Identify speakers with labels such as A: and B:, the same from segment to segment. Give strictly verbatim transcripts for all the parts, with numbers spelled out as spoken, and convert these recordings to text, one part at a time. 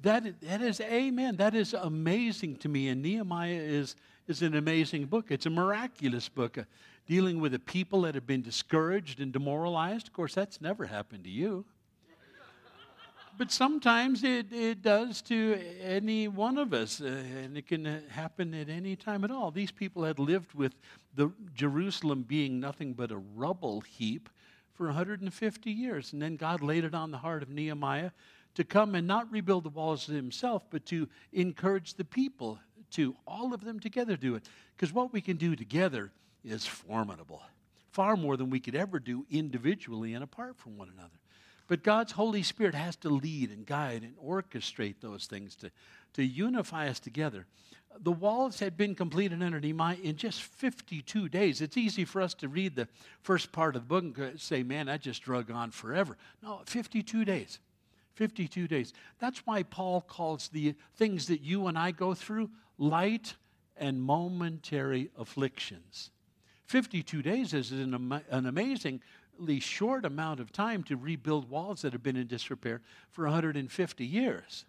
A: That, that is, amen, that is amazing to me. And Nehemiah is, is an amazing book. It's a miraculous book, uh, dealing with a people that have been discouraged and demoralized. Of course, that's never happened to you. But sometimes it, it does to any one of us, uh, and it can uh, happen at any time at all. These people had lived with the Jerusalem being nothing but a rubble heap for one hundred fifty years. And then God laid it on the heart of Nehemiah to come and not rebuild the walls himself, but to encourage the people to, all of them together, do it. Because what we can do together is formidable, far more than we could ever do individually and apart from one another. But God's Holy Spirit has to lead and guide and orchestrate those things to, to unify us together. The walls had been completed under Nehemiah in just fifty-two days. It's easy for us to read the first part of the book and say, man, that just drug on forever. No, fifty-two days. fifty-two days. That's why Paul calls the things that you and I go through light and momentary afflictions. fifty-two days is an, am- an amazingly short amount of time to rebuild walls that have been in disrepair for one hundred fifty years.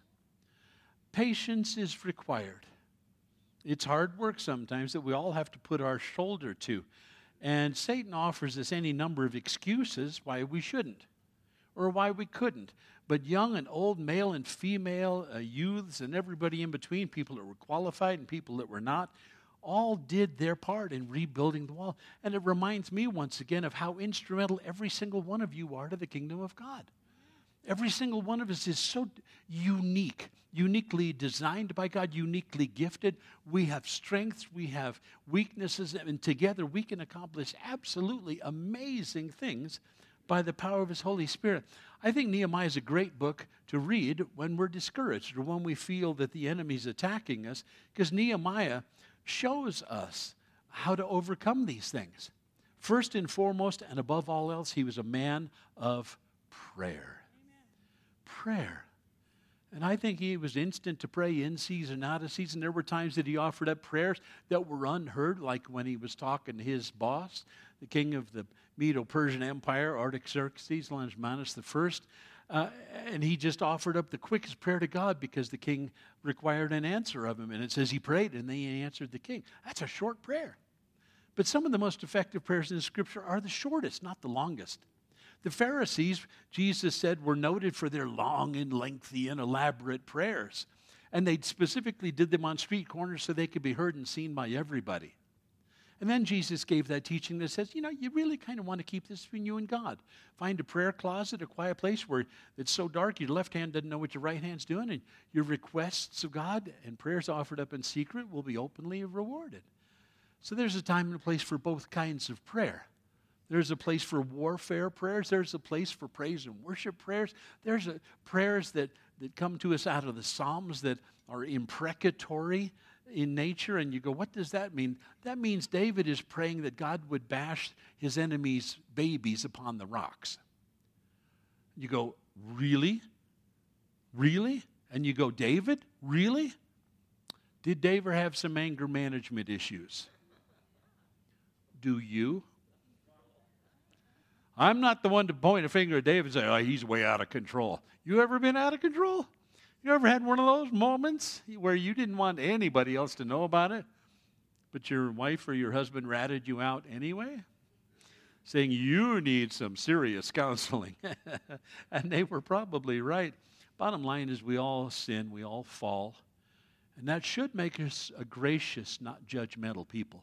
A: Patience is required. It's hard work sometimes that we all have to put our shoulder to. And Satan offers us any number of excuses why we shouldn't or why we couldn't. But young and old, male and female, uh, youths and everybody in between, people that were qualified and people that were not, all did their part in rebuilding the wall. And it reminds me once again of how instrumental every single one of you are to the kingdom of God. Every single one of us is so unique, uniquely designed by God, uniquely gifted. We have strengths, we have weaknesses, and together we can accomplish absolutely amazing things by the power of His Holy Spirit. I think Nehemiah is a great book to read when we're discouraged or when we feel that the enemy's attacking us, because Nehemiah shows us how to overcome these things. First and foremost, and above all else, he was a man of prayer. Amen. Prayer. And I think he was instant to pray in season, out of season. There were times that he offered up prayers that were unheard, like when he was talking to his boss, the king of the Medo-Persian Empire, Artaxerxes, Longimanus the First. Uh, and he just offered up the quickest prayer to God because the king required an answer of him. And it says he prayed and then he answered the king. That's a short prayer. But some of the most effective prayers in the Scripture are the shortest, not the longest. The Pharisees, Jesus said, were noted for their long and lengthy and elaborate prayers. And they specifically did them on street corners so they could be heard and seen by everybody. And then Jesus gave that teaching that says, you know, you really kind of want to keep this between you and God. Find a prayer closet, a quiet place where it's so dark your left hand doesn't know what your right hand's doing, and your requests of God and prayers offered up in secret will be openly rewarded. So there's a time and a place for both kinds of prayer. There's a place for warfare prayers. There's a place for praise and worship prayers. There's a, prayers that, that come to us out of the Psalms that are imprecatory in nature, and you go, what does that mean? That means David is praying that God would bash his enemies' babies upon the rocks. You go, really? Really? And you go, David? Really? Did David have some anger management issues? Do you? I'm not the one to point a finger at David and say, oh, he's way out of control. You ever been out of control? You ever had one of those moments where you didn't want anybody else to know about it, but your wife or your husband ratted you out anyway, saying you need some serious counseling? And they were probably right. Bottom line is we all sin, we all fall, and that should make us a gracious, not judgmental people.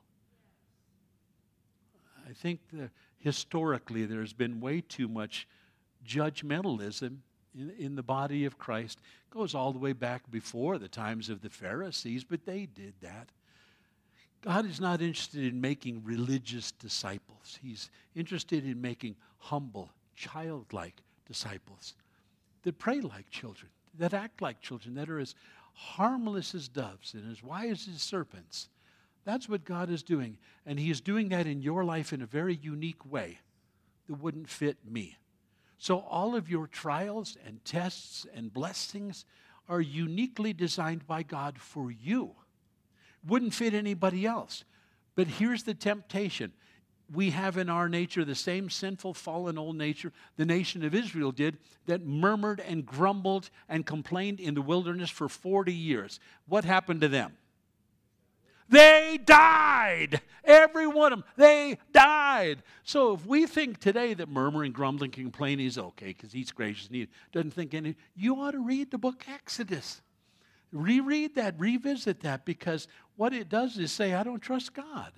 A: I think that historically there's been way too much judgmentalism In, in the body of Christ. It goes all the way back before the times of the Pharisees, but they did that. God is not interested in making religious disciples. He's interested in making humble, childlike disciples that pray like children, that act like children, that are as harmless as doves and as wise as serpents. That's what God is doing, and He is doing that in your life in a very unique way that wouldn't fit me. So all of your trials and tests and blessings are uniquely designed by God for you. Wouldn't fit anybody else. But here's the temptation. we have in our nature the same sinful, fallen old nature the nation of Israel did, that murmured and grumbled and complained in the wilderness for forty years. What happened to them? They died. Every one of them. They died. So if we think today that murmuring, grumbling, complaining is okay because he's gracious and he doesn't think any, you ought to read the book Exodus. Reread that, revisit that, because what it does is say, I don't trust God.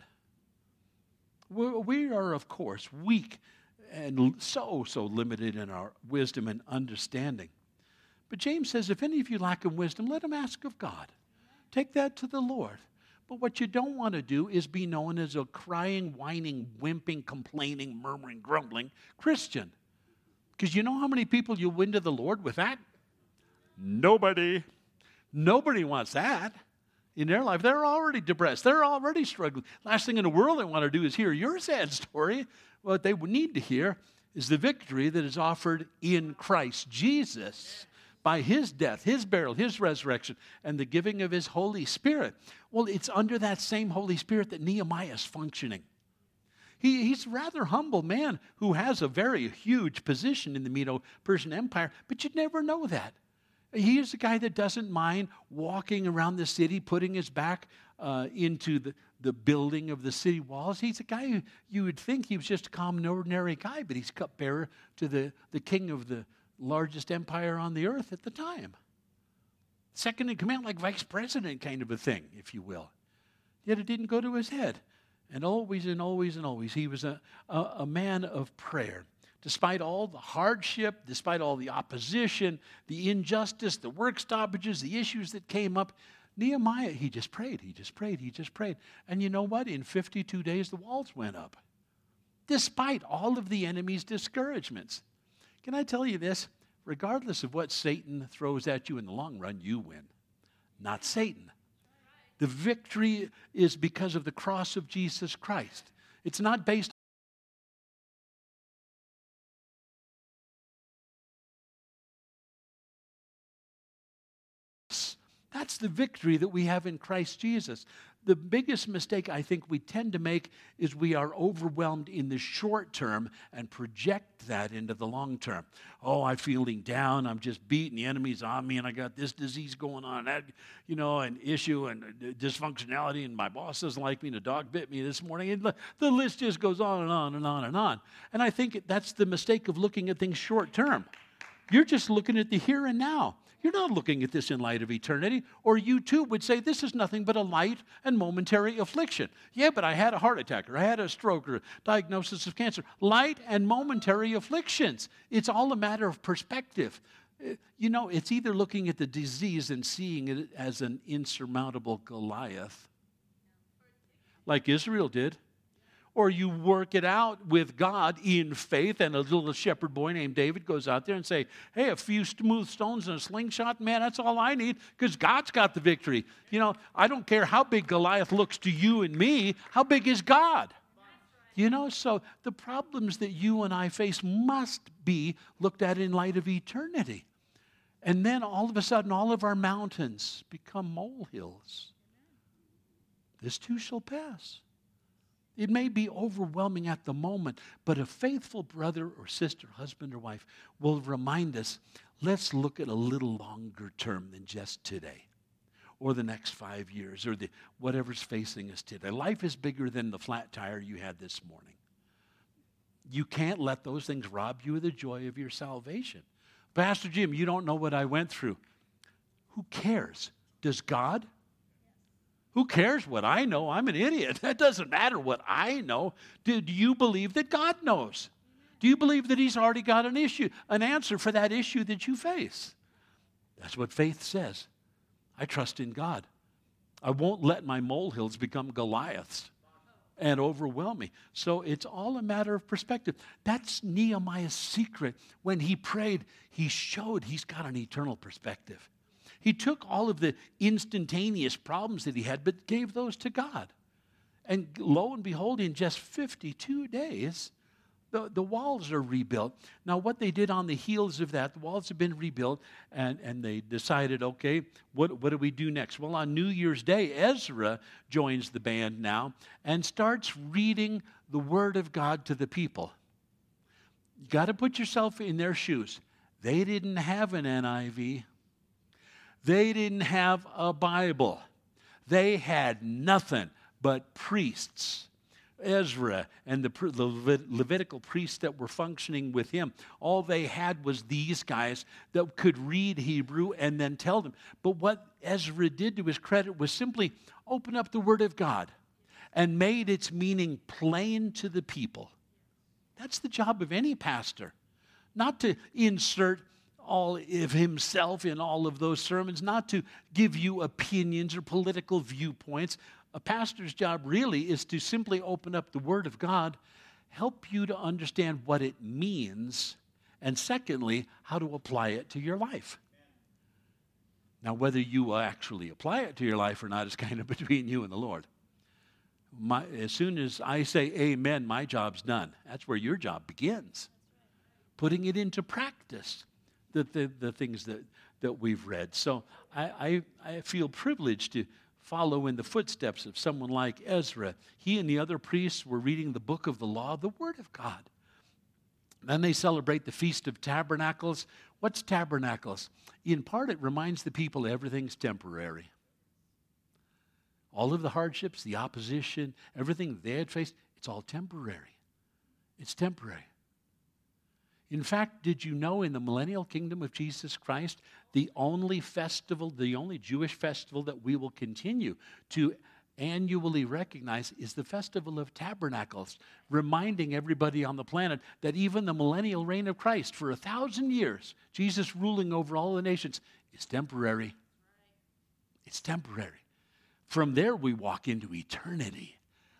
A: We are, of course, weak and so, so limited in our wisdom and understanding. But James says, if any of you lack in wisdom, let him ask of God. Take that to the Lord. But what you don't want to do is be known as a crying, whining, wimping, complaining, murmuring, grumbling Christian. Because you know how many people you'll win to the Lord with that? Nobody. Nobody wants that in their life. They're already depressed. They're already struggling. Last thing in the world they want to do is hear your sad story. What they need to hear is the victory that is offered in Christ Jesus by his death, his burial, his resurrection, and the giving of his Holy Spirit. Well, it's under that same Holy Spirit that Nehemiah is functioning. He, he's a rather humble man who has a very huge position in the Medo-Persian Empire, but you'd never know that. He is a guy that doesn't mind walking around the city, putting his back uh, into the, the building of the city walls. He's a guy who you would think he was just a common, ordinary guy, but he's cupbearer to the, the king of the largest empire on the earth at the time. Second in command, like vice president kind of a thing, if you will. Yet it didn't go to his head. And always and always and always, he was a, a, a man of prayer. Despite all the hardship, despite all the opposition, the injustice, the work stoppages, the issues that came up, Nehemiah, he just prayed, he just prayed, he just prayed. And you know what? In fifty-two days, the walls went up. Despite all of the enemy's discouragements. Can I tell you this? Regardless of what Satan throws at you in the long run, you win. Not Satan. The victory is because of the cross of Jesus Christ. It's not based That's the victory that we have in Christ Jesus. The biggest mistake I think we tend to make is we are overwhelmed in the short term and project that into the long term. Oh, I'm feeling down. I'm just beaten. The enemy's on me, and I got this disease going on, that, you know, an issue and dysfunctionality, and my boss doesn't like me, and a dog bit me this morning. And the list just goes on and on and on and on. And I think that's the mistake of looking at things short term. You're just looking at the here and now. You're not looking at this in light of eternity, or you too would say this is nothing but a light and momentary affliction. Yeah, but I had a heart attack, or I had a stroke, or a diagnosis of cancer. Light and momentary afflictions. It's all a matter of perspective. You know, it's either looking at the disease and seeing it as an insurmountable Goliath, like Israel did, or you work it out with God in faith, and a little shepherd boy named David goes out there and say, hey, a few smooth stones and a slingshot, man, that's all I need, because God's got the victory. You know, I don't care how big Goliath looks to you and me, how big is God? You know, so the problems that you and I face must be looked at in light of eternity. And then all of a sudden, all of our mountains become molehills. This too shall pass. It may be overwhelming at the moment, but a faithful brother or sister, husband or wife, will remind us, let's look at a little longer term than just today, or the next five years, or the whatever's facing us today. Life is bigger than the flat tire you had this morning. You can't let those things rob you of the joy of your salvation. Pastor Jim, you don't know what I went through. Who cares? Does God? Who cares what I know? I'm an idiot. That doesn't matter what I know. Do, do you believe that God knows? Do you believe that he's already got an issue, an answer for that issue that you face? That's what faith says. I trust in God. I won't let my molehills become Goliaths and overwhelm me. So it's all a matter of perspective. That's Nehemiah's secret. When he prayed, he showed he's got an eternal perspective. He took all of the instantaneous problems that he had, but gave those to God. And lo and behold, in just fifty-two days, the, the walls are rebuilt. Now, what they did on the heels of that, the walls have been rebuilt, and, and they decided, okay, what, what do we do next? Well, on New Year's Day, Ezra joins the band now and starts reading the Word of God to the people. You got to put yourself in their shoes. They didn't have an N I V. They didn't have a Bible. They had nothing but priests. Ezra and the, the Levitical priests that were functioning with him, all they had was these guys that could read Hebrew and then tell them. But what Ezra did, to his credit, was simply open up the Word of God and made its meaning plain to the people. That's the job of any pastor, not to insert all of himself in all of those sermons, not to give you opinions or political viewpoints. A pastor's job really is to simply open up the Word of God, help you to understand what it means, and secondly, how to apply it to your life. Now, whether you will actually apply it to your life or not is kind of between you and the Lord. My, as soon as I say amen, my job's done. That's where your job begins. Putting it into practice, the, the, the things that, that we've read. So I, I, I feel privileged to follow in the footsteps of someone like Ezra. He and the other priests were reading the book of the law, the Word of God. Then they celebrate the Feast of Tabernacles. What's tabernacles? In part, it reminds the people everything's temporary. All of the hardships, the opposition, everything they had faced, it's all temporary. It's temporary. In fact, did you know in the millennial kingdom of Jesus Christ, the only festival, the only Jewish festival that we will continue to annually recognize is the Festival of Tabernacles, reminding everybody on the planet that even the millennial reign of Christ for a thousand years, Jesus ruling over all the nations, is temporary. It's temporary. From there, we walk into eternity.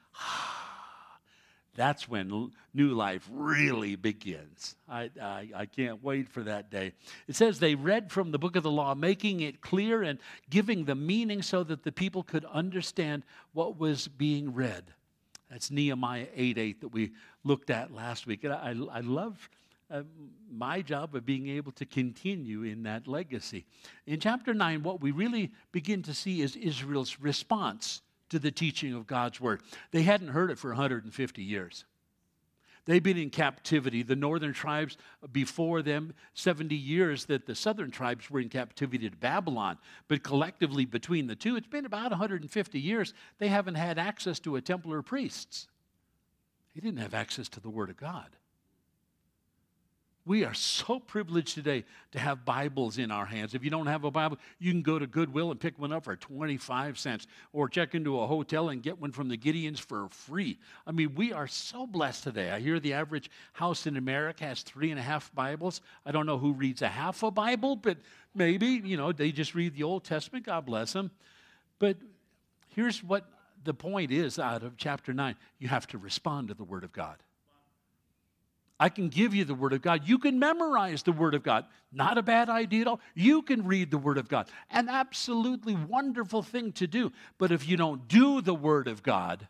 A: That's when new life really begins. I, I, I can't wait for that day. It says they read from the book of the law, making it clear and giving the meaning so that the people could understand what was being read. That's Nehemiah eight eight that we looked at last week. And I, I love uh, my job of being able to continue in that legacy. In chapter nine, what we really begin to see is Israel's response to the teaching of God's Word. They hadn't heard it for one hundred fifty years. They've been in captivity. The northern tribes before them, seventy years that the southern tribes were in captivity to Babylon. But collectively between the two, it's been about one hundred fifty years. They haven't had access to a temple or priests. They didn't have access to the Word of God. We are so privileged today to have Bibles in our hands. If you don't have a Bible, you can go to Goodwill and pick one up for twenty-five cents or check into a hotel and get one from the Gideons for free. I mean, we are so blessed today. I hear the average house in America has three and a half Bibles. I don't know who reads a half a Bible, but maybe, you know, they just read the Old Testament. God bless them. But here's what the point is out of chapter nine. You have to respond to the Word of God. I can give you the Word of God. You can memorize the Word of God. Not a bad idea at all. You can read the Word of God. An absolutely wonderful thing to do. But if you don't do the Word of God,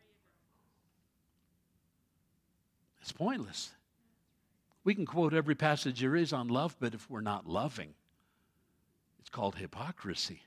A: it's pointless. We can quote every passage there is on love, but if we're not loving, it's called hypocrisy.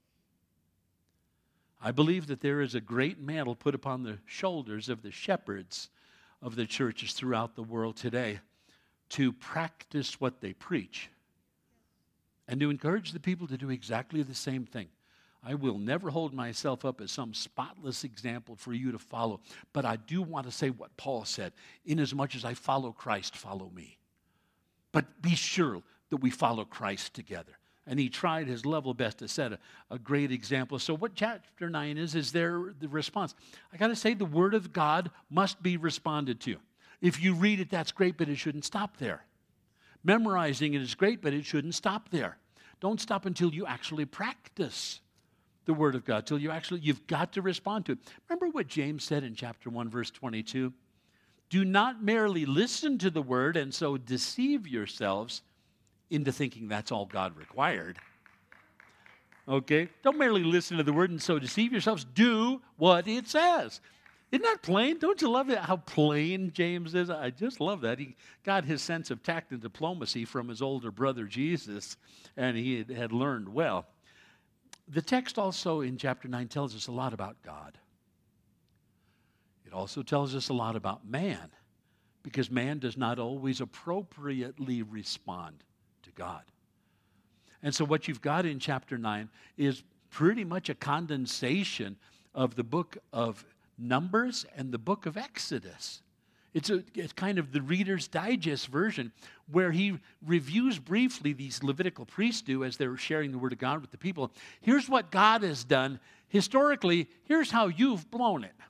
A: I believe that there is a great mantle put upon the shoulders of the shepherds of the churches throughout the world today to practice what they preach and to encourage the people to do exactly the same thing. I will never hold myself up as some spotless example for you to follow, but I do want to say what Paul said, inasmuch as I follow Christ, follow me. But be sure that we follow Christ together. And he tried his level best to set a, a great example. So what chapter nine is, is their the response. I got to say, the Word of God must be responded to. If you read it, that's great, but it shouldn't stop there. Memorizing it is great, but it shouldn't stop there. Don't stop until you actually practice the Word of God, till you actually, you've got to respond to it. Remember what James said in chapter one, verse twenty-two? Do not merely listen to the Word and so deceive yourselves into thinking that's all God required. Okay? Don't merely listen to the Word and so deceive yourselves. Do what it says. Isn't that plain? Don't you love it how plain James is? I just love that. He got his sense of tact and diplomacy from his older brother Jesus, and he had, had learned well. The text also in chapter nine tells us a lot about God. It also tells us a lot about man, because man does not always appropriately respond to God. And so what you've got in chapter nine is pretty much a condensation of the book of Numbers and the book of Exodus. It's, a, it's kind of the Reader's Digest version, where he reviews briefly, these Levitical priests do as they're sharing the Word of God with the people. Here's what God has done. Historically, here's how you've blown it.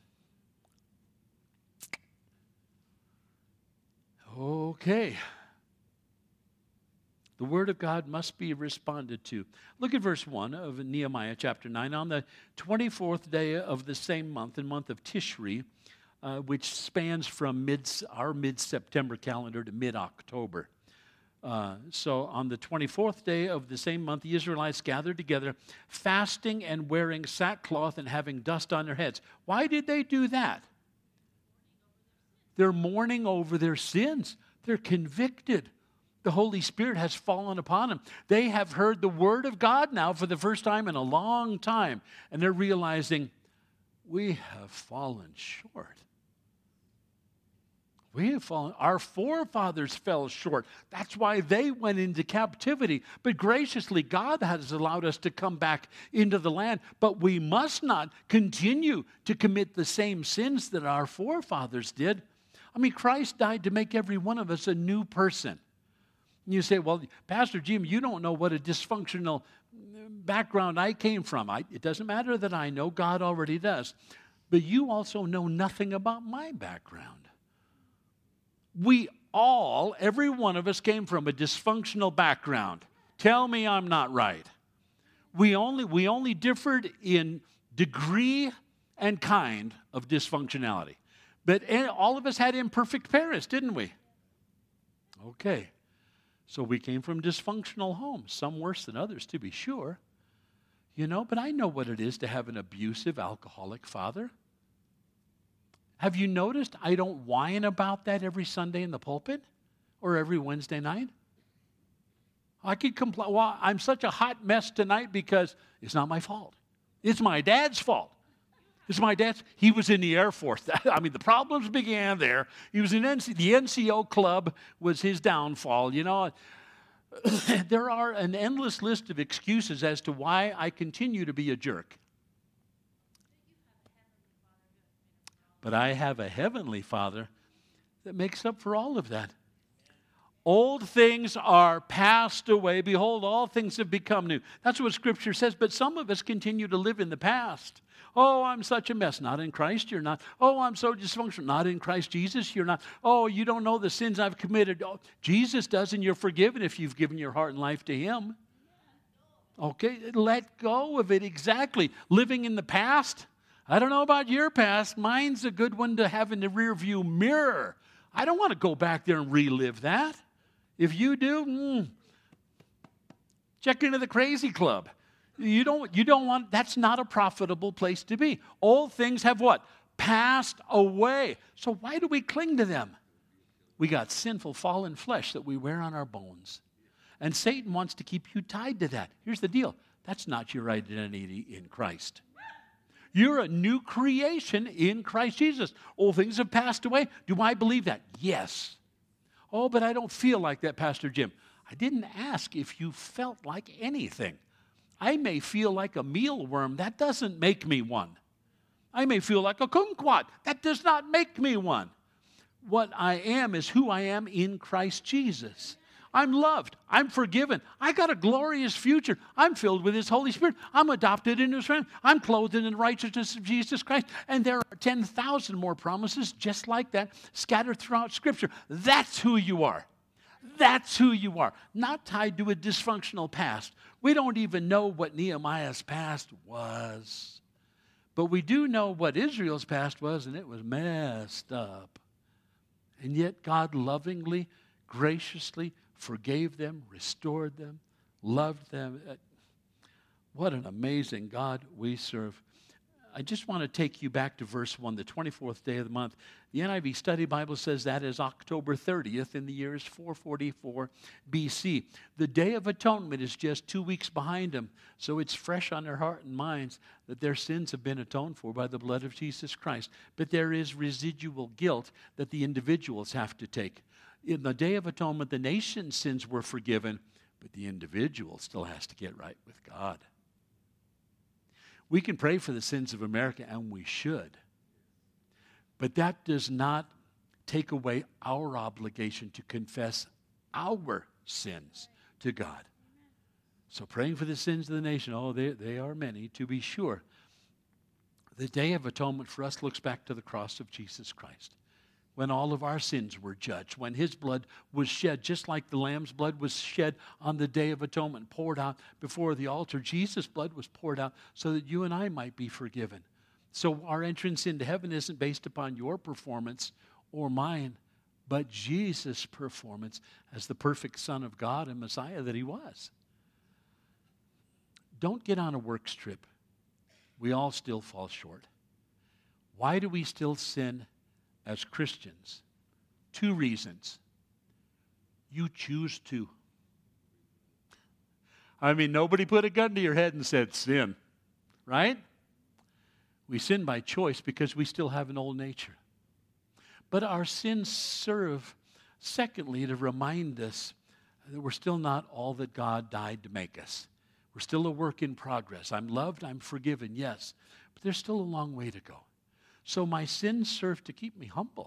A: Okay. The Word of God must be responded to. Look at verse one of Nehemiah chapter nine. On the twenty-fourth day of the same month, in month of Tishri, uh, which spans from mid, our mid-September calendar to mid-October. Uh, so on the twenty-fourth day of the same month, the Israelites gathered together, fasting and wearing sackcloth and having dust on their heads. Why did they do that? They're mourning over their sins. They're convicted. The Holy Spirit has fallen upon them. They have heard the Word of God now for the first time in a long time, and they're realizing, we have fallen short. We have fallen. Our forefathers fell short. That's why they went into captivity. But graciously, God has allowed us to come back into the land. But we must not continue to commit the same sins that our forefathers did. I mean, Christ died to make every one of us a new person. You say, well, Pastor Jim, you don't know what a dysfunctional background I came from. I, it doesn't matter that I know. God already does. But you also know nothing about my background. We all, every one of us, came from a dysfunctional background. Tell me I'm not right. We only, we only differed in degree and kind of dysfunctionality. But all of us had imperfect parents, didn't we? Okay. So we came from dysfunctional homes, some worse than others, to be sure. You know, but I know what it is to have an abusive, alcoholic father. Have you noticed I don't whine about that every Sunday in the pulpit or every Wednesday night? I could complain, well, I'm such a hot mess tonight because it's not my fault. It's my dad's fault. It's my dad's. He was in the Air Force. I mean, the problems began there. He was in N C, the N C O club was his downfall. You know, there are an endless list of excuses as to why I continue to be a jerk. But I have a heavenly Father that makes up for all of that. Old things are passed away. Behold, all things have become new. That's what Scripture says. But some of us continue to live in the past. Oh, I'm such a mess. Not in Christ, you're not. Oh, I'm so dysfunctional. Not in Christ Jesus, you're not. Oh, you don't know the sins I've committed. Oh, Jesus does, and you're forgiven if you've given your heart and life to Him. Okay, let go of it. Exactly. Living in the past. I don't know about your past. Mine's a good one to have in the rearview mirror. I don't want to go back there and relive that. If you do, mm, check into the crazy club. You don't, you don't want, that's not a profitable place to be. Old things have what? Passed away. So why do we cling to them? We got sinful fallen flesh that we wear on our bones. And Satan wants to keep you tied to that. Here's the deal. That's not your identity in Christ. You're a new creation in Christ Jesus. Old things have passed away. Do I believe that? Yes. Oh, but I don't feel like that, Pastor Jim. I didn't ask if you felt like anything. I may feel like a mealworm. That doesn't make me one. I may feel like a kumquat. That does not make me one. What I am is who I am in Christ Jesus. I'm loved. I'm forgiven. I got a glorious future. I'm filled with His Holy Spirit. I'm adopted into His family. I'm clothed in the righteousness of Jesus Christ. And there are ten thousand more promises just like that scattered throughout Scripture. That's who you are. That's who you are. Not tied to a dysfunctional past. We don't even know what Nehemiah's past was. But we do know what Israel's past was, and it was messed up. And yet God lovingly, graciously forgave them, restored them, loved them. What an amazing God we serve. I just want to take you back to verse one, the twenty-fourth day of the month. The N I V Study Bible says that is October thirtieth, and the year is four forty-four B C. The Day of Atonement is just two weeks behind them, so it's fresh on their heart and minds that their sins have been atoned for by the blood of Jesus Christ. But there is residual guilt that the individuals have to take. In the Day of Atonement, the nation's sins were forgiven, but the individual still has to get right with God. We can pray for the sins of America, and we should. But that does not take away our obligation to confess our sins to God. So praying for the sins of the nation, oh, they, they are many, to be sure. The Day of Atonement for us looks back to the cross of Jesus Christ, when all of our sins were judged, when his blood was shed, just like the lamb's blood was shed on the Day of Atonement, poured out before the altar. Jesus' blood was poured out so that you and I might be forgiven. So our entrance into heaven isn't based upon your performance or mine, but Jesus' performance as the perfect Son of God and Messiah that he was. Don't get on a works trip. We all still fall short. Why do we still sin as Christians? Two reasons. You choose to. I mean, nobody put a gun to your head and said, sin, right? We sin by choice because we still have an old nature. But our sins serve, secondly, to remind us that we're still not all that God died to make us. We're still a work in progress. I'm loved, I'm forgiven, yes, but there's still a long way to go. So my sins serve to keep me humble.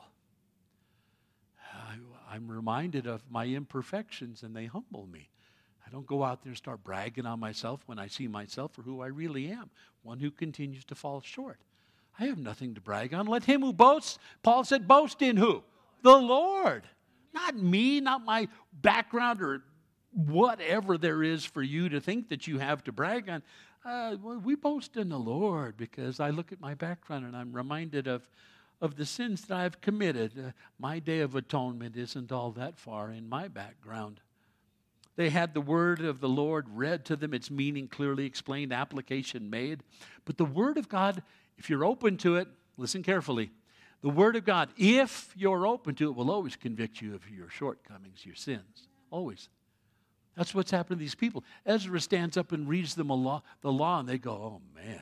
A: I, I'm reminded of my imperfections, and they humble me. I don't go out there and start bragging on myself when I see myself for who I really am, one who continues to fall short. I have nothing to brag on. Let him who boasts, Paul said, boast in who? The Lord. Not me, not my background or whatever there is for you to think that you have to brag on. Uh, well, we boast in the Lord, because I look at my background and I'm reminded of, of the sins that I've committed. Uh, my Day of Atonement isn't all that far in my background. They had the word of the Lord read to them, its meaning clearly explained, application made. But the word of God, if you're open to it, listen carefully. The word of God, if you're open to it, will always convict you of your shortcomings, your sins. Always. That's what's happened to these people. Ezra stands up and reads them a law, the law, and they go, oh, man.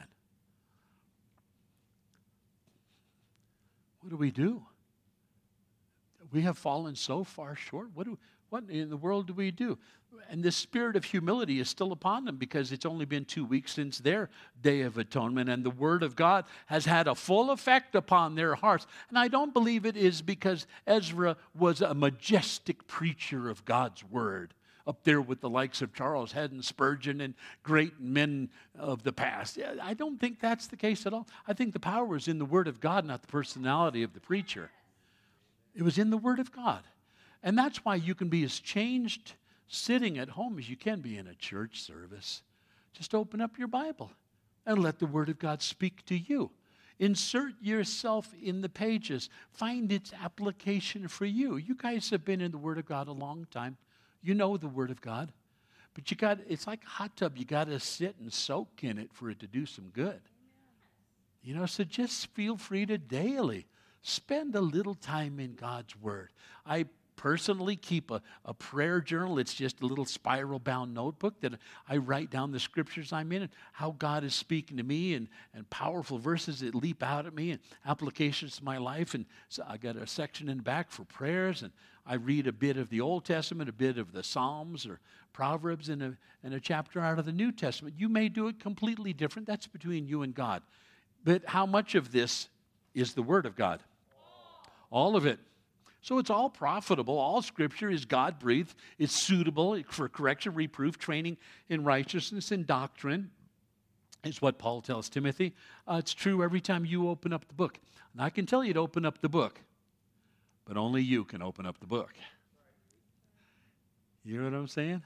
A: What do we do? We have fallen so far short. What, do, what in the world do we do? And this spirit of humility is still upon them, because it's only been two weeks since their Day of Atonement, and the Word of God has had a full effect upon their hearts. And I don't believe it is because Ezra was a majestic preacher of God's Word, up there with the likes of Charles Haddon Spurgeon and great men of the past. I don't think that's the case at all. I think the power is in the Word of God, not the personality of the preacher. It was in the Word of God. And that's why you can be as changed sitting at home as you can be in a church service. Just open up your Bible and let the Word of God speak to you. Insert yourself in the pages. Find its application for you. You guys have been in the Word of God a long time. You know the Word of God. But you got, it's like a hot tub. You got to sit and soak in it for it to do some good. You know, so just feel free to daily spend a little time in God's Word. I personally keep a, a prayer journal. It's just a little spiral-bound notebook that I write down the scriptures I'm in and how God is speaking to me, and, and powerful verses that leap out at me and applications to my life. And so I got a section in the back for prayers, and I read a bit of the Old Testament, a bit of the Psalms or Proverbs, and a, and a chapter out of the New Testament. You may do it completely different. That's between you and God. But how much of this is the Word of God? All of it. So it's all profitable. All Scripture is God-breathed. It's suitable for correction, reproof, training in righteousness and doctrine, is what Paul tells Timothy. Uh, it's true every time you open up the book. And I can tell you to open up the book, but only you can open up the book. You know what I'm saying?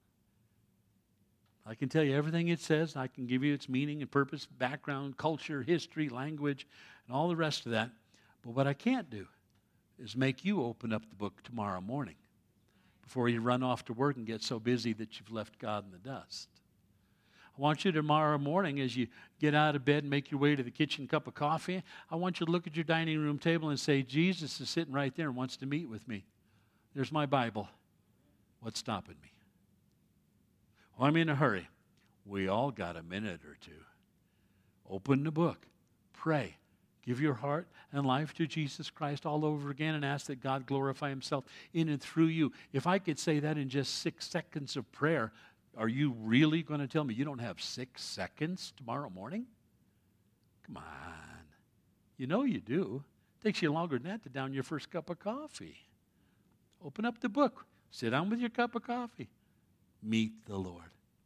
A: I can tell you everything it says. I can give you its meaning and purpose, background, culture, history, language, and all the rest of that. But what I can't do is make you open up the book tomorrow morning before you run off to work and get so busy that you've left God in the dust. I want you tomorrow morning as you get out of bed and make your way to the kitchen cup of coffee, I want you to look at your dining room table and say, Jesus is sitting right there and wants to meet with me. There's my Bible. What's stopping me? Well, I'm in a hurry. We all got a minute or two. Open the book. Pray. Give your heart and life to Jesus Christ all over again and ask that God glorify himself in and through you. If I could say that in just six seconds of prayer, are you really going to tell me you don't have six seconds tomorrow morning? Come on. You know you do. It takes you longer than that to down your first cup of coffee. Open up the book. Sit down with your cup of coffee. Meet the Lord.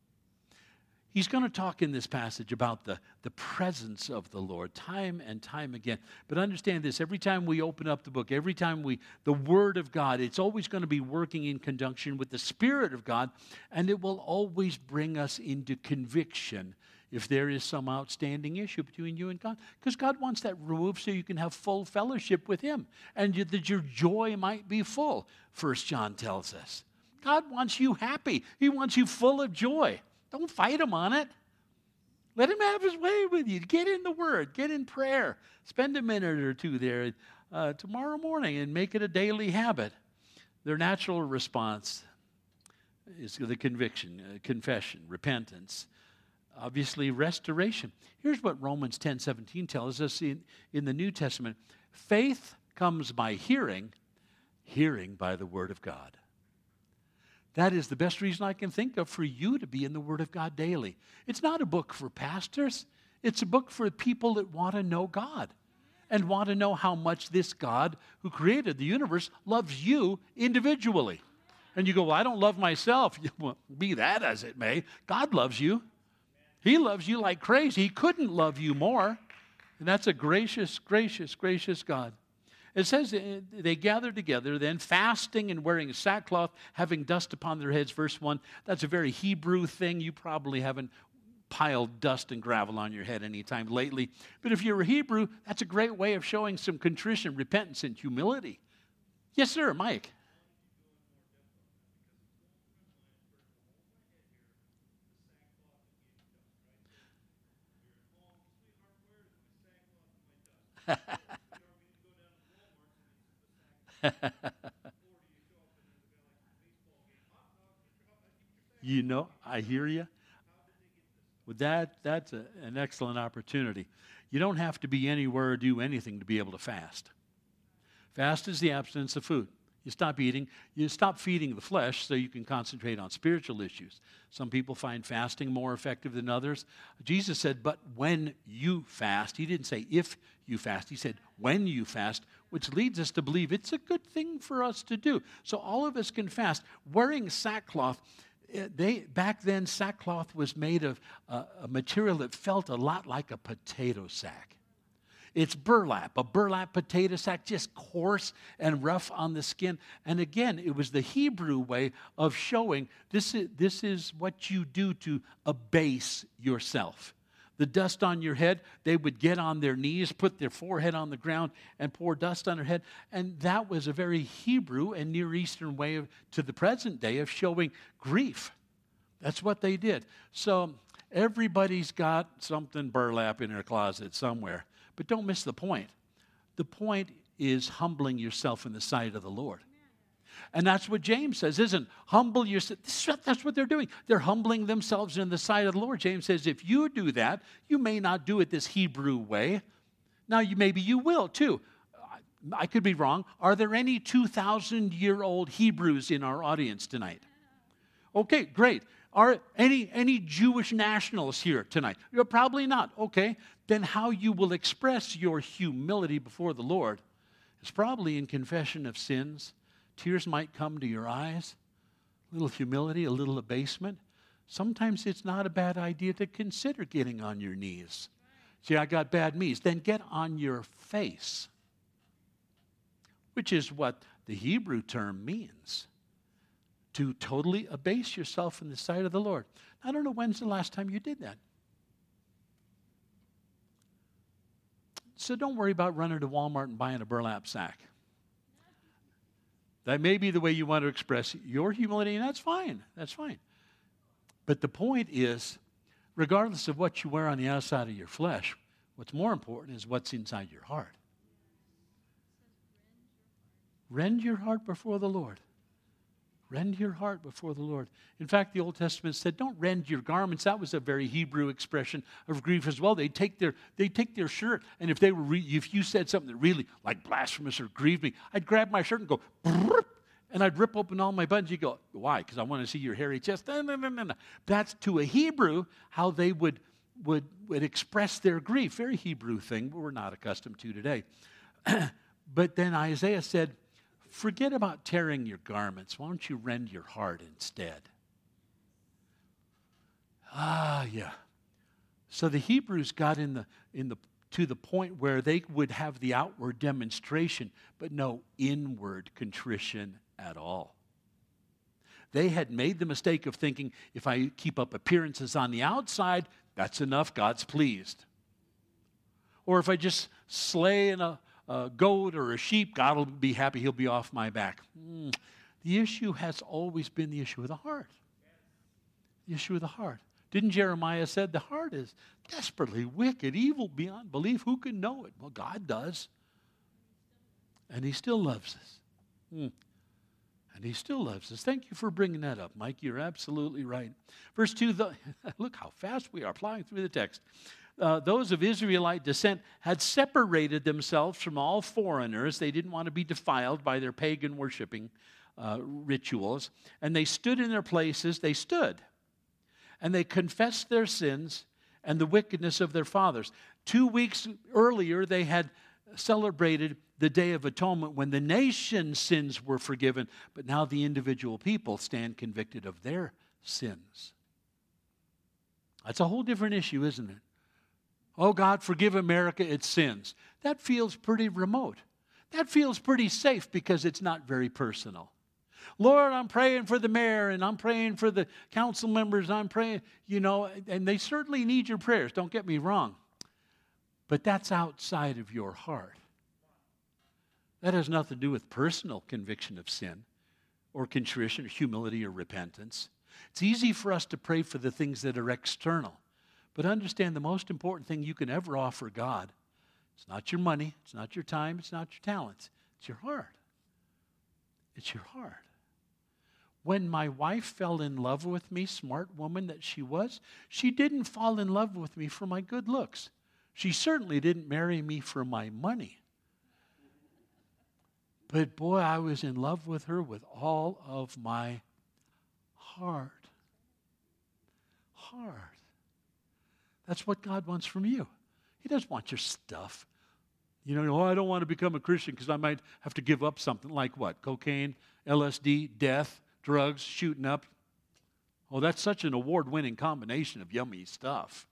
A: He's going to talk in this passage about the, the presence of the Lord time and time again. But understand this, every time we open up the book, every time we, the Word of God, it's always going to be working in conjunction with the Spirit of God, and it will always bring us into conviction if there is some outstanding issue between you and God. Because God wants that removed so you can have full fellowship with him, and you, that your joy might be full, First John tells us. God wants you happy. He wants you full of joy. Don't fight him on it. Let him have his way with you. Get in the Word. Get in prayer. Spend a minute or two there uh, tomorrow morning and make it a daily habit. Their natural response is the conviction, uh, confession, repentance, obviously restoration. Here's what Romans ten seventeen tells us in, in the New Testament. Faith comes by hearing, hearing by the Word of God. That is the best reason I can think of for you to be in the Word of God daily. It's not a book for pastors. It's a book for people that want to know God and want to know how much this God who created the universe loves you individually. And you go, well, I don't love myself. Well, be that as it may. God loves you. He loves you like crazy. He couldn't love you more. And that's a gracious, gracious, gracious God. It says they gathered together, then fasting and wearing sackcloth, having dust upon their heads, verse one. That's a very Hebrew thing. You probably haven't piled dust and gravel on your head anytime lately. But if you're a Hebrew, that's a great way of showing some contrition, repentance, and humility. Yes, sir, Mike. You know, I hear you. Well, that, that's a, an excellent opportunity. You don't have to be anywhere or do anything to be able to fast. Fast is the abstinence of food. You stop eating. You stop feeding the flesh so you can concentrate on spiritual issues. Some people find fasting more effective than others. Jesus said, but when you fast, he didn't say if you fast. He said when you fast, which leads us to believe it's a good thing for us to do. So all of us can fast. Wearing sackcloth, they back then sackcloth was made of uh, a material that felt a lot like a potato sack. It's burlap, a burlap potato sack, just coarse and rough on the skin. And again, it was the Hebrew way of showing this is, this is what you do to abase yourself. The dust on your head, they would get on their knees, put their forehead on the ground, and pour dust on their head. And that was a very Hebrew and Near Eastern way of, to the present day of showing grief. That's what they did. So everybody's got something burlap in their closet somewhere. But don't miss the point. The point is humbling yourself in the sight of the Lord. And that's what James says, isn't humble yourself. That's what they're doing. They're humbling themselves in the sight of the Lord. James says, if you do that, you may not do it this Hebrew way. Now, you maybe you will too. I could be wrong. Are there any two thousand year old Hebrews in our audience tonight? Okay, great. Are any, any Jewish nationals here tonight? You're probably not. Okay, then how you will express your humility before the Lord is probably in confession of sins. Tears might come to your eyes, a little humility, a little abasement. Sometimes it's not a bad idea to consider getting on your knees. See, I got bad knees. Then get on your face, which is what the Hebrew term means, to totally abase yourself in the sight of the Lord. I don't know when's the last time you did that. So don't worry about running to Walmart and buying a burlap sack. That may be the way you want to express your humility, and that's fine. That's fine. But the point is, regardless of what you wear on the outside of your flesh, what's more important is what's inside your heart. Rend your heart before the Lord. Rend your heart before the Lord. In fact, the Old Testament said, don't rend your garments. That was a very Hebrew expression of grief as well. They'd take their, they'd take their shirt, and if they were, re- if you said something that really, like blasphemous or grieved me, I'd grab my shirt and go, and I'd rip open all my buttons. You go, why? Because I want to see your hairy chest. No, no, no, no, no. That's to a Hebrew how they would, would, would express their grief. Very Hebrew thing, but we're not accustomed to today. But then Isaiah said, forget about tearing your garments. Why don't you rend your heart instead? Ah, yeah. So the Hebrews got in the in the to the point where they would have the outward demonstration, but no inward contrition at all. They had made the mistake of thinking, if I keep up appearances on the outside, that's enough, God's pleased. Or if I just slay in a a goat or a sheep, God will be happy, he'll be off my back. Mm. The issue has always been the issue of the heart. The issue of the heart. Didn't Jeremiah said the heart is desperately wicked, evil beyond belief. Who can know it? Well, God does. And he still loves us. Mm. And he still loves us. Thank you for bringing that up, Mike. You're absolutely right. Verse two, the, look how fast we are plowing through the text. Uh, those of Israelite descent had separated themselves from all foreigners. They didn't want to be defiled by their pagan worshiping uh, rituals. And they stood in their places. They stood. And they confessed their sins and the wickedness of their fathers. Two weeks earlier, they had celebrated the Day of Atonement when the nation's sins were forgiven. But now the individual people stand convicted of their sins. That's a whole different issue, isn't it? Oh, God, forgive America its sins. That feels pretty remote. That feels pretty safe because it's not very personal. Lord, I'm praying for the mayor, and I'm praying for the council members. I'm praying, you know, and they certainly need your prayers. Don't get me wrong. But that's outside of your heart. That has nothing to do with personal conviction of sin or contrition or humility or repentance. It's easy for us to pray for the things that are external. But understand the most important thing you can ever offer God, it's not your money, it's not your time, it's not your talents, it's your heart. It's your heart. When my wife fell in love with me, smart woman that she was, she didn't fall in love with me for my good looks. She certainly didn't marry me for my money. But boy, I was in love with her with all of my heart. Heart. That's what God wants from you. He doesn't want your stuff. You know, oh, I don't want to become a Christian because I might have to give up something like what? Cocaine, L S D, death, drugs, shooting up. Oh, that's such an award-winning combination of yummy stuff.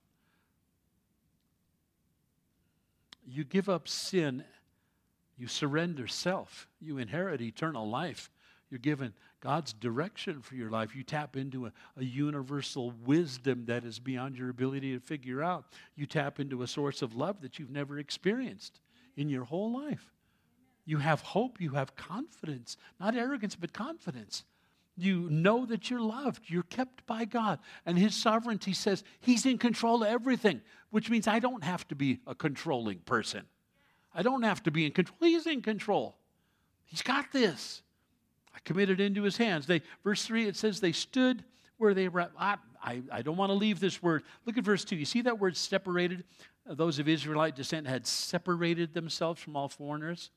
A: You give up sin, you surrender self, you inherit eternal life. You're given God's direction for your life. You tap into a, a universal wisdom that is beyond your ability to figure out. You tap into a source of love that you've never experienced in your whole life. You have hope. You have confidence. Not arrogance, but confidence. You know that you're loved. You're kept by God. And his sovereignty says he's in control of everything, which means I don't have to be a controlling person. I don't have to be in control. He's in control. He's got this. I committed into his hands. They, verse three, it says they stood where they were. I, I, I don't want to leave this word. Look at verse two. You see that word separated? Uh, those of Israelite descent had separated themselves from all foreigners.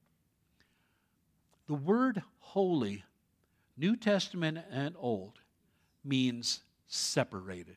A: The word holy, New Testament and Old, means separated.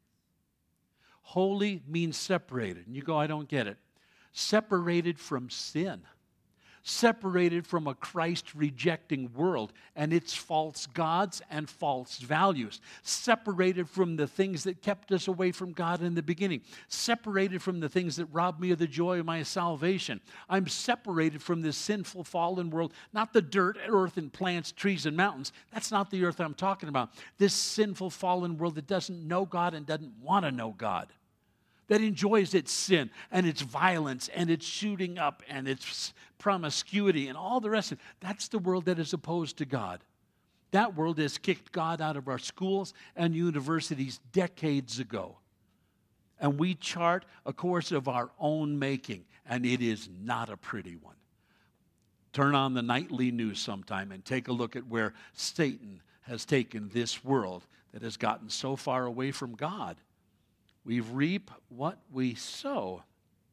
A: Holy means separated. And you go, I don't get it. Separated from sin. Separated from a Christ-rejecting world and its false gods and false values. Separated from the things that kept us away from God in the beginning. Separated from the things that robbed me of the joy of my salvation. I'm separated from this sinful, fallen world. Not the dirt, earth, and plants, trees, and mountains. That's not the earth I'm talking about. This sinful, fallen world that doesn't know God and doesn't want to know God. That enjoys its sin and its violence and its shooting up and its promiscuity and all the rest of it. That's the world that is opposed to God. That world has kicked God out of our schools and universities decades ago. and we chart a course of our own making, and it is not a pretty one. Turn on the nightly news sometime and take a look at where Satan has taken this world that has gotten so far away from God. We reap what we sow.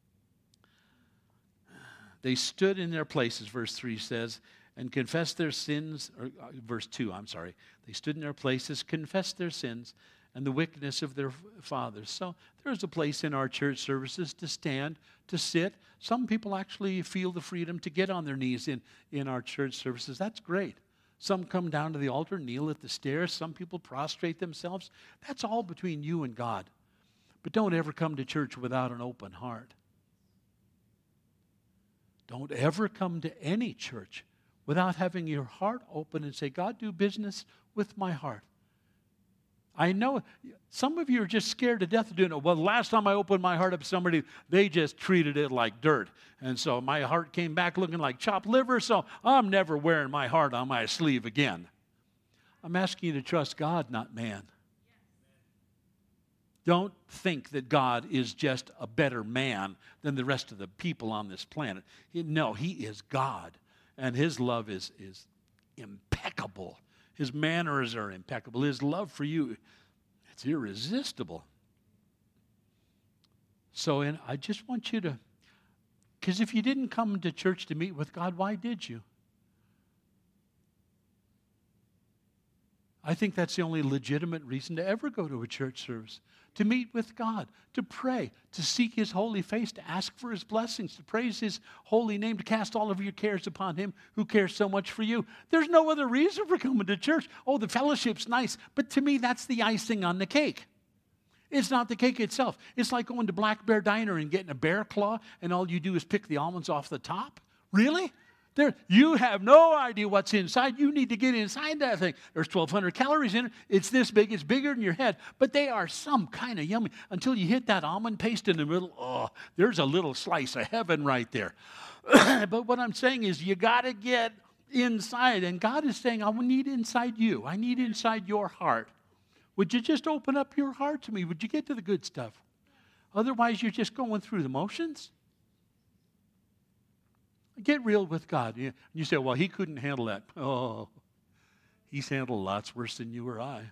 A: They stood in their places, verse three says, and confessed their sins, or uh, verse two, I'm sorry. They stood in their places, confessed their sins, and the wickedness of their fathers. So there's a place in our church services to stand, to sit. Some people actually feel the freedom to get on their knees in, in our church services. That's great. Some come down to the altar, kneel at the stairs. Some people prostrate themselves. That's all between you and God. But don't ever come to church without an open heart. Don't ever come to any church without having your heart open and say, God, do business with my heart. I know some of you are just scared to death of doing it. Well, the last time I opened my heart up to somebody, they just treated it like dirt. And so my heart came back looking like chopped liver, so I'm never wearing my heart on my sleeve again. I'm asking you to trust God, not man. Don't think that God is just a better man than the rest of the people on this planet. No, he is God, and his love is, is impeccable. His manners are impeccable. His love for you, it's irresistible. So and I just want you to, because if you didn't come to church to meet with God, why did you? I think that's the only legitimate reason to ever go to a church service. To meet with God, to pray, to seek his holy face, to ask for his blessings, to praise his holy name, to cast all of your cares upon him who cares so much for you. There's no other reason for coming to church. Oh, the fellowship's nice, but to me, that's the icing on the cake. It's not the cake itself. It's like going to Black Bear Diner and getting a bear claw, and all you do is pick the almonds off the top. Really? There, you have no idea what's inside. You need to get inside that thing. There's twelve hundred calories in it. It's this big. It's bigger than your head. But they are some kind of yummy. Until you hit that almond paste in the middle, oh, there's a little slice of heaven right there. But what I'm saying is you got to get inside. And God is saying, I need inside you. I need inside your heart. Would you just open up your heart to me? Would you get to the good stuff? Otherwise, you're just going through the motions. Get real with God. You, you say, well, he couldn't handle that. Oh, he's handled lots worse than you or I.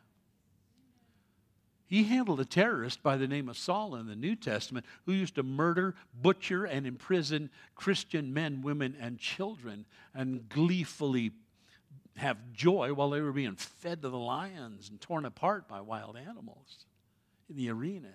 A: He handled a terrorist by the name of Saul in the New Testament who used to murder, butcher, and imprison Christian men, women, and children and gleefully have joy while they were being fed to the lions and torn apart by wild animals in the arena.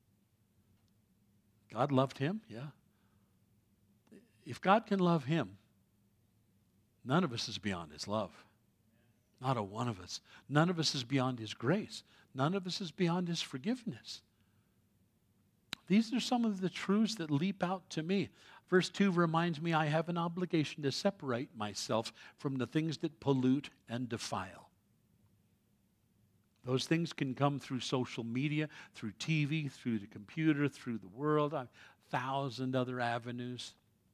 A: God loved him, yeah. If God can love him, none of us is beyond his love. Not a one of us. None of us is beyond his grace. None of us is beyond his forgiveness. These are some of the truths that leap out to me. Verse two reminds me I have an obligation to separate myself from the things that pollute and defile. Those things can come through social media, through T V, through the computer, through the world, a thousand other avenues.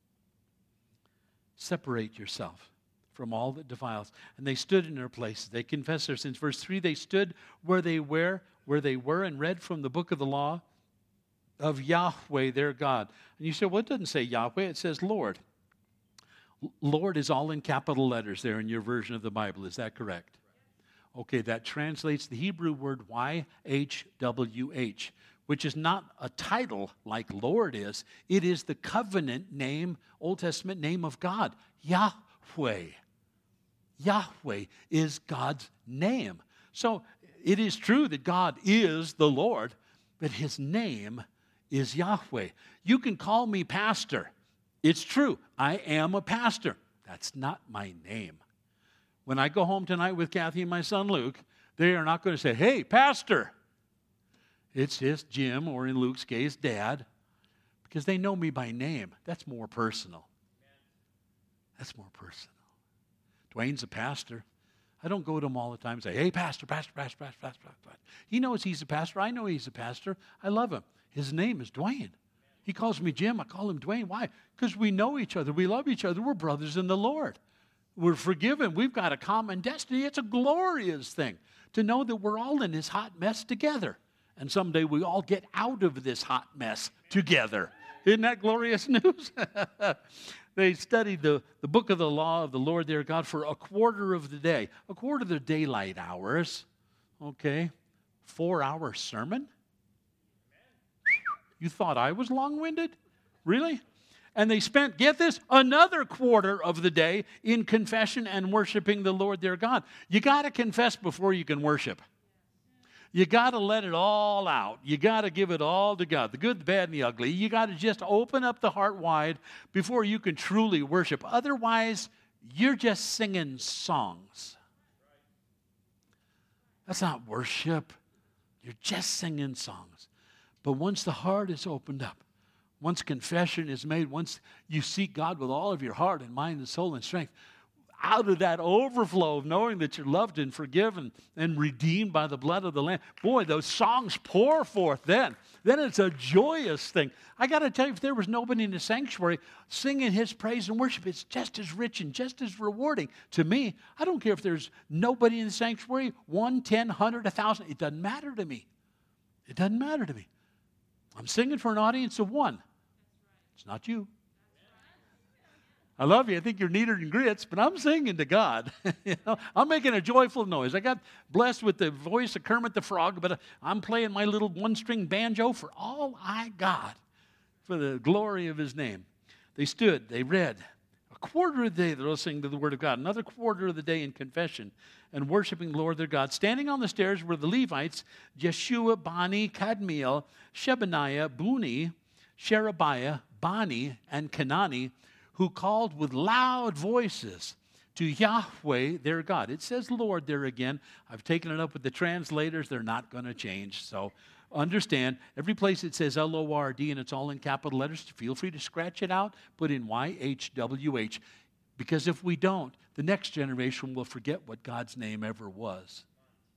A: Separate yourself from all that defiles. And they stood in their places. They confessed their sins. Verse three, they stood where they were, where they were and read from the book of the law of Yahweh, their God. And you say, well, it doesn't say Yahweh, it says Lord. Lord is all in capital letters there in your version of the Bible. Is that correct? Okay, that translates the Hebrew word Y H W H, which is not a title like Lord is. It is the covenant name, Old Testament name of God, Yahweh. Yahweh is God's name. So it is true that God is the Lord, but his name is Yahweh. You can call me pastor. It's true. I am a pastor. That's not my name. When I go home tonight with Kathy and my son Luke, they are not going to say, hey, pastor. It's just Jim, or in Luke's case, Dad, because they know me by name. That's more personal. That's more personal. Dwayne's a pastor. I don't go to him all the time and say, hey, pastor, pastor, pastor, pastor, pastor, pastor. He knows he's a pastor. I know he's a pastor. I love him. His name is Dwayne. He calls me Jim. I call him Dwayne. Why? Because we know each other. We love each other. We're brothers in the Lord. We're forgiven. We've got a common destiny. It's a glorious thing to know that we're all in this hot mess together. And someday we all get out of this hot mess together. Isn't that glorious news? They studied the, the book of the law of the Lord their God for a quarter of the day. A quarter of the daylight hours. Okay. Four-hour sermon? You thought I was long-winded? Really? And they spent, get this, another quarter of the day in confession and worshiping the Lord their God. You got to confess before you can worship. You got to let it all out. You got to give it all to God, the good, the bad, and the ugly. You got to just open up the heart wide before you can truly worship. Otherwise, you're just singing songs. That's not worship. You're just singing songs. But once the heart is opened up, once confession is made, once you seek God with all of your heart and mind and soul and strength, out of that overflow of knowing that you're loved and forgiven and redeemed by the blood of the Lamb, boy, those songs pour forth then. Then it's a joyous thing. I got to tell you, if there was nobody in the sanctuary singing his praise and worship, it's just as rich and just as rewarding to me. I don't care if there's nobody in the sanctuary, one, ten, hundred, a thousand. It doesn't matter to me. It doesn't matter to me. I'm singing for an audience of one. It's not you. I love you. I think you're neater than grits, but I'm singing to God. You know, I'm making a joyful noise. I got blessed with the voice of Kermit the Frog, but I'm playing my little one-string banjo for all I got, for the glory of his name. They stood, they read. A quarter of the day they're listening to the word of God. Another quarter of the day in confession and worshiping the Lord their God. Standing on the stairs were the Levites, Jeshua, Bani, Kadmiel, Shebaniah, Buni, Sherebiah, Bani, and Kenani, who called with loud voices to Yahweh their God. It says Lord there again. I've taken it up with the translators. They're not going to change. So understand, every place it says L O R D and it's all in capital letters, feel free to scratch it out, put in Y H W H. Because if we don't, the next generation will forget what God's name ever was.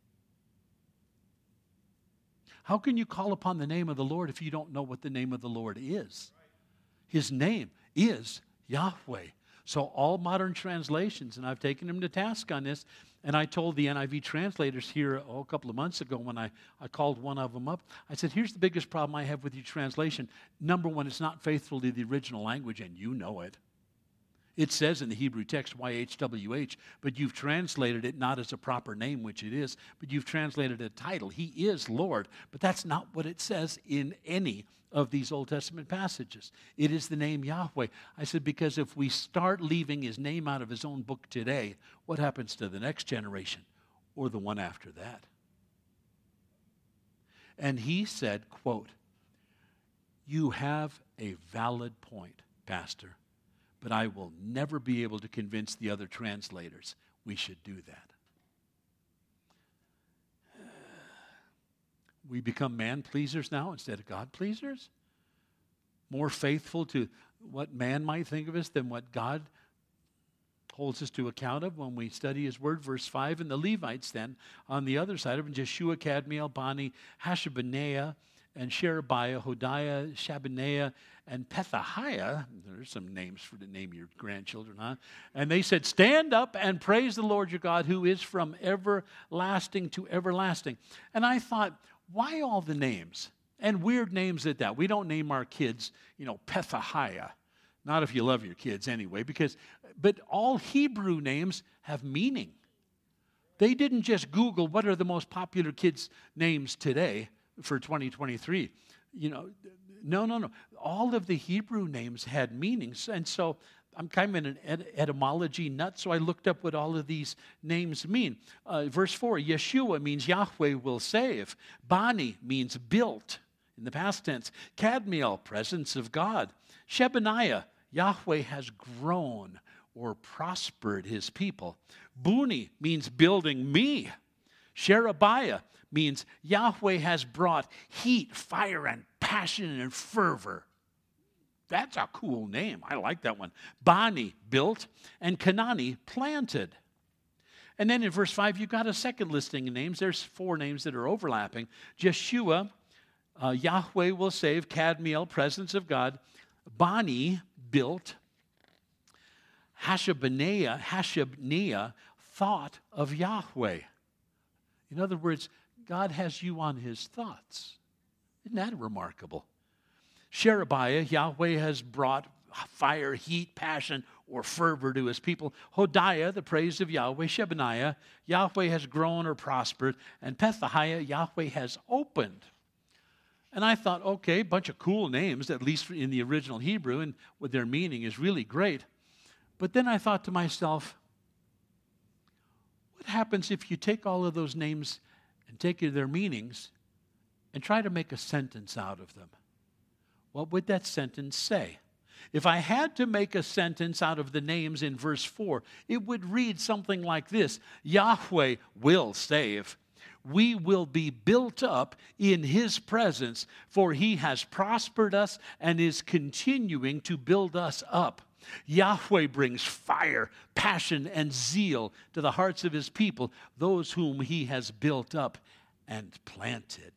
A: How can you call upon the name of the Lord if you don't know what the name of the Lord is? His name is Yahweh. So all modern translations, and I've taken them to task on this, and I told the N I V translators here oh, a couple of months ago when I, I called one of them up, I said, here's the biggest problem I have with your translation. Number one, it's not faithful to the original language, and you know it. It says in the Hebrew text Y H W H, but you've translated it not as a proper name, which it is, but you've translated a title. He is Lord, but that's not what it says in any of these Old Testament passages. It is the name Yahweh. I said, because if we start leaving his name out of his own book today, what happens to the next generation or the one after that? And he said, quote, you have a valid point, Pastor, but I will never be able to convince the other translators we should do that. We become man-pleasers now instead of God-pleasers? More faithful to what man might think of us than what God holds us to account of when we study his word. Verse five, and the Levites then, on the other side of him, Jeshua, Kadmiel, Bani, Hashabaniah, and Sherebiah, Hodiah, Shabaniah, and Pethahiah. There's some names for the name of your grandchildren, huh? And they said, stand up and praise the Lord your God, who is from everlasting to everlasting. And I thought, why all the names? And weird names at that. We don't name our kids, you know, Pethahiah. Not if you love your kids anyway, because, but all Hebrew names have meaning. They didn't just Google what are the most popular kids' names today for twenty twenty-three. You know, no, no, no. All of the Hebrew names had meanings. And so I'm kind of an ed- etymology nut, so I looked up what all of these names mean. Uh, verse four, Yeshua means Yahweh will save. Bani means built in the past tense. Kadmiel, presence of God. Shebaniah, Yahweh has grown or prospered his people. Buni means building me. Sherebiah means Yahweh has brought heat, fire, and passion and fervor. That's a cool name. I like that one. Bani, built, and Kenani, planted. And then in verse five, you've got a second listing of names. There's four names that are overlapping. Jeshua, uh, Yahweh will save. Kadmiel, presence of God. Bani, built. Hashabaniah, Hashabniah, thought of Yahweh. In other words, God has you on his thoughts. Isn't that remarkable? Sherebiah, Yahweh has brought fire, heat, passion, or fervor to his people. Hodiah, the praise of Yahweh. Shebaniah, Yahweh has grown or prospered. And Pethahiah, Yahweh has opened. And I thought, okay, a bunch of cool names, at least in the original Hebrew, and what their meaning is really great. But then I thought to myself, what happens if you take all of those names and take their meanings and try to make a sentence out of them? What would that sentence say? If I had to make a sentence out of the names in verse four, it would read something like this: Yahweh will save. We will be built up in his presence, for he has prospered us and is continuing to build us up. Yahweh brings fire, passion, and zeal to the hearts of his people, those whom he has built up and planted.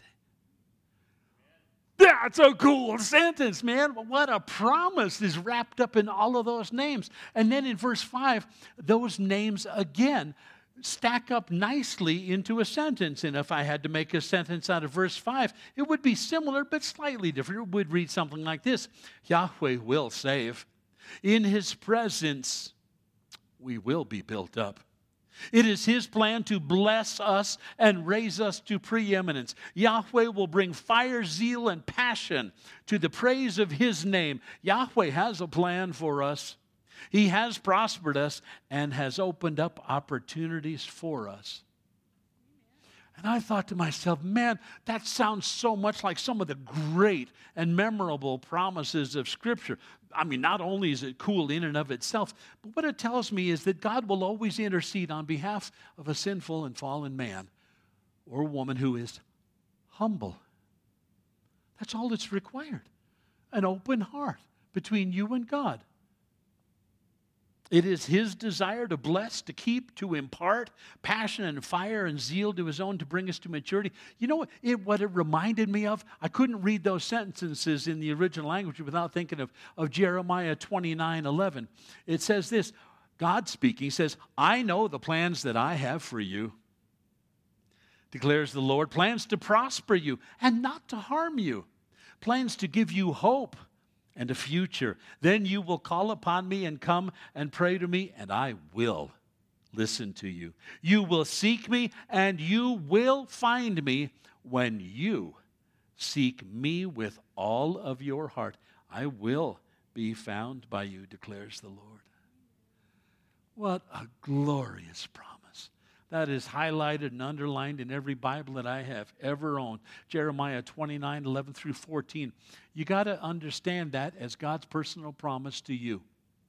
A: That's a cool sentence, man. What a promise is wrapped up in all of those names. And then in verse five, those names again stack up nicely into a sentence. And if I had to make a sentence out of verse five, it would be similar but slightly different. It would read something like this: Yahweh will save. In his presence, we will be built up. It is his plan to bless us and raise us to preeminence. Yahweh will bring fire, zeal, and passion to the praise of his name. Yahweh has a plan for us. He has prospered us and has opened up opportunities for us. And I thought to myself, man, that sounds so much like some of the great and memorable promises of Scripture. I mean, not only is it cool in and of itself, but what it tells me is that God will always intercede on behalf of a sinful and fallen man or woman who is humble. That's all that's required. An open heart between you and God. It is his desire to bless, to keep, to impart passion and fire and zeal to his own to bring us to maturity. You know what it, what it reminded me of? I couldn't read those sentences in the original language without thinking of, of Jeremiah twenty-nine eleven. It says this, God speaking says, I know the plans that I have for you, declares the Lord, plans to prosper you and not to harm you, plans to give you hope and a future. Then you will call upon me and come and pray to me, and I will listen to you. You will seek me, and you will find me when you seek me with all of your heart. I will be found by you, declares the Lord. What a glorious promise. That is highlighted and underlined in every Bible that I have ever owned. Jeremiah twenty-nine eleven through fourteen. You got to understand that as God's personal promise to you.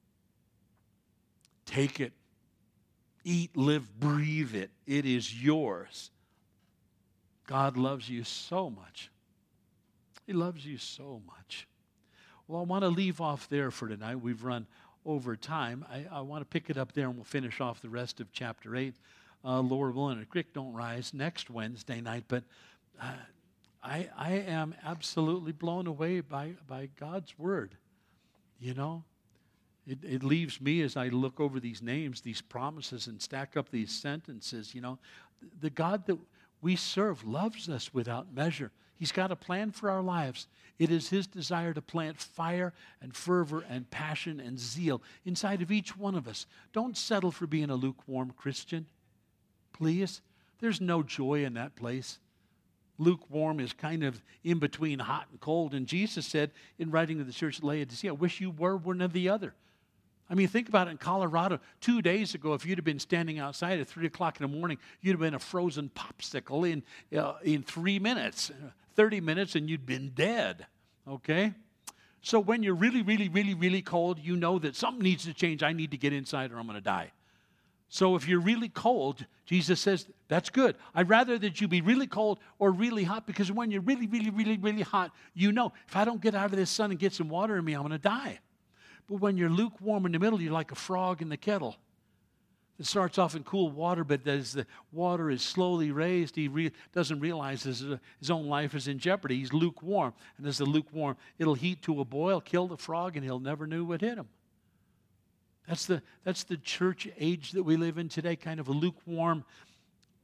A: Take it. Eat, live, breathe it. It is yours. God loves you so much. He loves you so much. Well, I want to leave off there for tonight. We've run over time. I, I want to pick it up there and we'll finish off the rest of chapter eight. Uh, Lord willing, a creek don't rise next Wednesday night. But uh, I, I am absolutely blown away by, by God's word. You know, it, it leaves me as I look over these names, these promises, and stack up these sentences. You know, the God that we serve loves us without measure. He's got a plan for our lives. It is his desire to plant fire and fervor and passion and zeal inside of each one of us. Don't settle for being a lukewarm Christian. Please. There's no joy in that place. Lukewarm is kind of in between hot and cold. And Jesus said in writing to the church at Laodicea, I wish you were one or the other. I mean, think about it in Colorado. Two days ago, if you'd have been standing outside at three o'clock in the morning, you'd have been a frozen popsicle in, uh, in three minutes, thirty minutes, and you'd been dead. Okay? So when you're really, really, really, really cold, you know that something needs to change. I need to get inside or I'm going to die. So if you're really cold, Jesus says, that's good. I'd rather that you be really cold or really hot, because when you're really, really, really, really hot, you know, if I don't get out of this sun and get some water in me, I'm going to die. But when you're lukewarm in the middle, you're like a frog in the kettle. It starts off in cool water, but as the water is slowly raised, he re- doesn't realize his, uh, his own life is in jeopardy. He's lukewarm. And as the lukewarm, it'll heat to a boil, kill the frog, and he'll never know what hit him. That's the, that's the church age that we live in today, kind of a lukewarm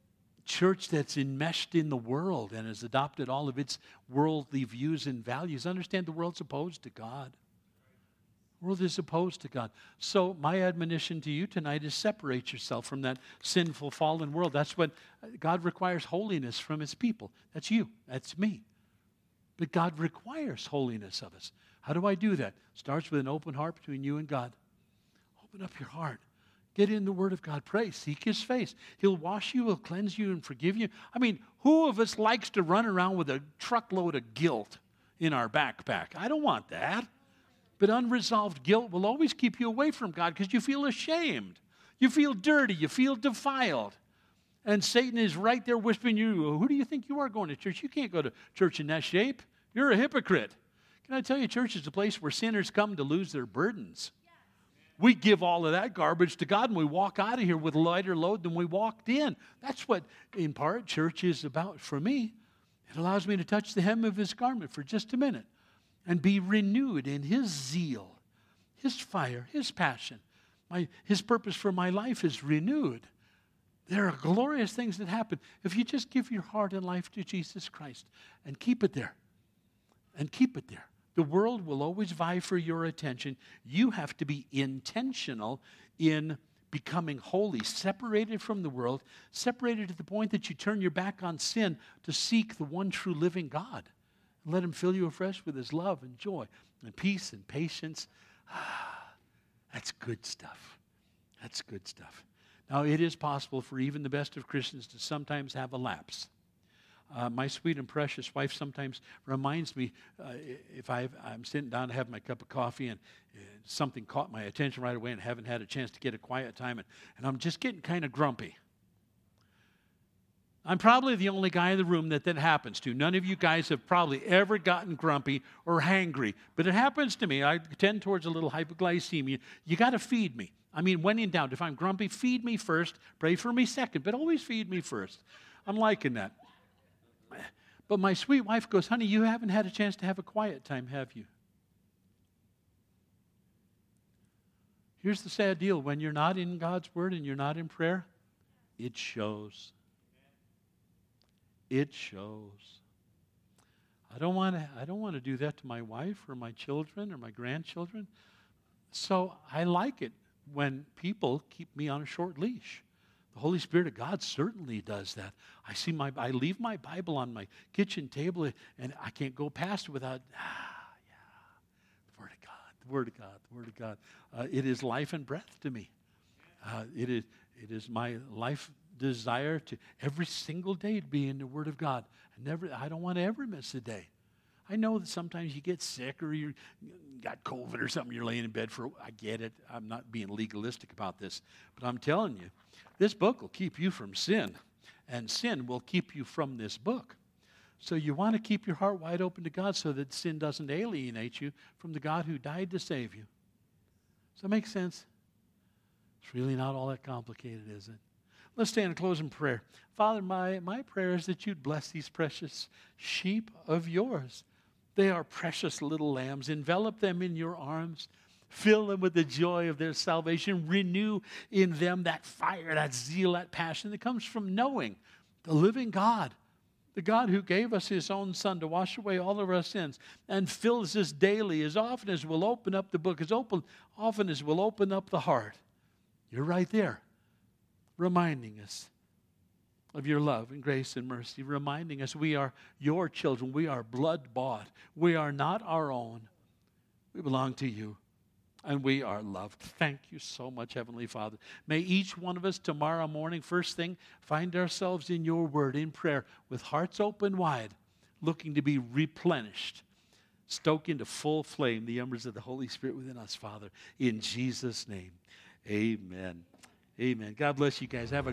A: church that's enmeshed in the world and has adopted all of its worldly views and values. Understand, the world's opposed to God. The world is opposed to God. So my admonition to you tonight is separate yourself from that sinful, fallen world. That's what God requires, holiness from his people. That's you. That's me. But God requires holiness of us. How do I do that? Starts with an open heart between you and God. Open up your heart. Get in the Word of God. Pray. Seek his face. He'll wash you. He'll cleanse you and forgive you. I mean, who of us likes to run around with a truckload of guilt in our backpack? I don't want that. But unresolved guilt will always keep you away from God because you feel ashamed. You feel dirty. You feel defiled. And Satan is right there whispering to you, who do you think you are going to church? You can't go to church in that shape. You're a hypocrite. Can I tell you, church is a place where sinners come to lose their burdens. We give all of that garbage to God and we walk out of here with a lighter load than we walked in. That's what, in part, church is about for me. It allows me to touch the hem of his garment for just a minute and be renewed in his zeal, his fire, his passion. My, his purpose for my life is renewed. There are glorious things that happen if you just give your heart and life to Jesus Christ and keep it there. And keep it there. The world will always vie for your attention. You have to be intentional in becoming holy, separated from the world, separated to the point that you turn your back on sin to seek the one true living God. And let him fill you afresh with his love and joy and peace and patience. Ah, that's good stuff. That's good stuff. Now, it is possible for even the best of Christians to sometimes have a lapse. Uh, my sweet and precious wife sometimes reminds me, uh, if I've, I'm sitting down to have my cup of coffee and uh, something caught my attention right away and haven't had a chance to get a quiet time, and, and I'm just getting kind of grumpy. I'm probably the only guy in the room that that happens to. None of you guys have probably ever gotten grumpy or hangry, but it happens to me. I tend towards a little hypoglycemia. You got to feed me. I mean, when in doubt, if I'm grumpy, feed me first, pray for me second, but always feed me first. I'm liking that. But my sweet wife goes, honey, you haven't had a chance to have a quiet time, have you? Here's the sad deal. When you're not in God's Word and you're not in prayer, it shows. It shows. I don't want to, I don't want to do that to my wife or my children or my grandchildren. So I like it when people keep me on a short leash. The Holy Spirit of God certainly does that. I see my, I leave my Bible on my kitchen table, and I can't go past it without, ah, yeah, the Word of God, the Word of God, the Word of God. Uh, it is life and breath to me. Uh, it is, it is my life desire to every single day to be in the Word of God. I never, I don't want to ever miss a day. I know that sometimes you get sick or you got COVID or something, you're laying in bed for, I get it. I'm not being legalistic about this. But I'm telling you, this book will keep you from sin, and sin will keep you from this book. So you want to keep your heart wide open to God so that sin doesn't alienate you from the God who died to save you. Does that make sense? It's really not all that complicated, is it? Let's stand and close in prayer. Father, my, my prayer is that you'd bless these precious sheep of yours. They are precious little lambs. Envelop them in your arms. Fill them with the joy of their salvation. Renew in them that fire, that zeal, that passion that comes from knowing the living God, the God who gave us his own Son to wash away all of our sins and fills us daily as often as we'll open up the book, as open, often as we'll open up the heart. You're right there, reminding us of your love and grace and mercy, reminding us we are your children. We are blood-bought. We are not our own. We belong to you, and we are loved. Thank you so much, Heavenly Father. May each one of us tomorrow morning, first thing, find ourselves in your word, in prayer, with hearts open wide, looking to be replenished. Stoke into full flame the embers of the Holy Spirit within us, Father. In Jesus' name, amen. Amen. God bless you guys. Have a